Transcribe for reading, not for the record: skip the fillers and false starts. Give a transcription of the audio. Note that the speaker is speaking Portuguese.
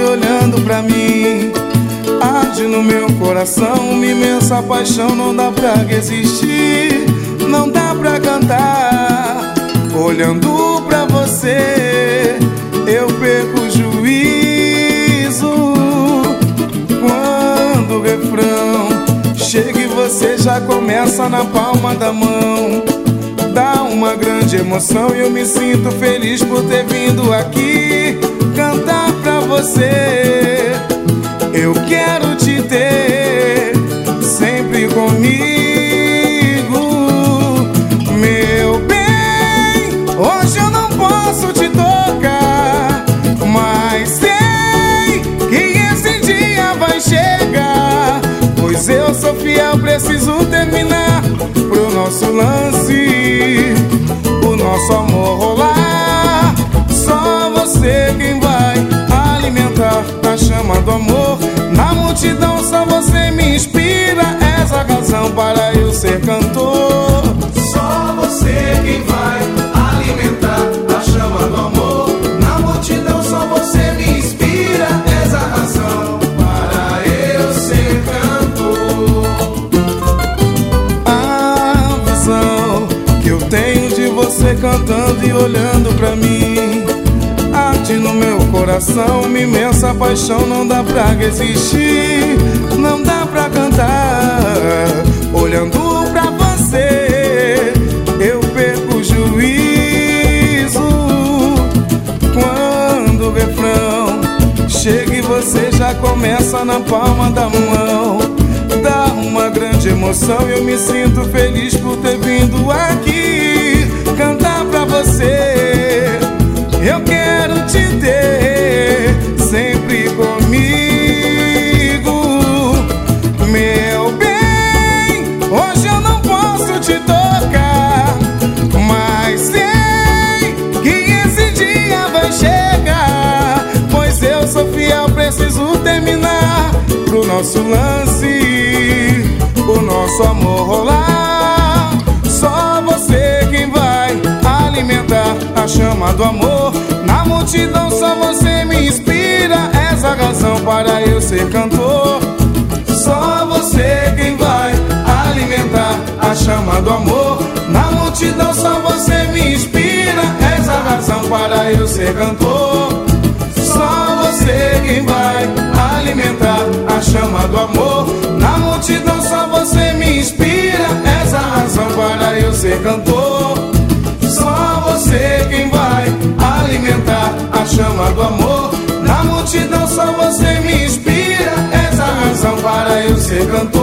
olhando pra mim. Arde no meu coração uma imensa paixão, não dá pra resistir, não dá pra cantar. Olhando pra você, eu perco o juízo. Quando o refrão chega e você já começa na palma da mão, dá uma grande emoção e eu me sinto feliz por ter vindo aqui cantar pra você. Eu quero te ter sempre comigo, meu bem. Hoje eu não posso te tocar, mas sei que esse dia vai chegar. Pois eu sou fiel, preciso terminar pro nosso lance, o nosso amor rolar. Só você quem vai alimentar a chama do amor. Na multidão só você me inspira, és a razão para eu ser cantor. Só você quem vai alimentar a chama do amor. Na multidão só você me inspira, és a razão para eu ser cantor. A visão que eu tenho de você cantando e olhando pra mim, arde no meu coração uma imensa paixão, não dá pra resistir, não dá pra cantar. Olhando pra você, eu perco o juízo. Quando o refrão chega e você já começa na palma da mão, dá uma grande emoção e eu me sinto feliz por ter vindo aqui cantar pra você. Eu quero te ter sempre comigo, meu bem. Hoje eu não posso te tocar, mas sei que esse dia vai chegar. Pois eu sou fiel, preciso terminar pro nosso lance, o nosso amor rolar. Só você quem vai alimentar a chama do amor. Na multidão só você me inspira, és a razão para eu ser cantor. Só você quem vai alimentar a chama do amor. Na multidão só você me inspira, és a razão para eu ser cantor. Só você quem vai alimentar a chama do amor. Na multidão só você me inspira, és a razão para eu ser cantor. Só você quem vai alimentar a chama do amor. Na multidão só você me inspira, és a razão para eu ser cantor.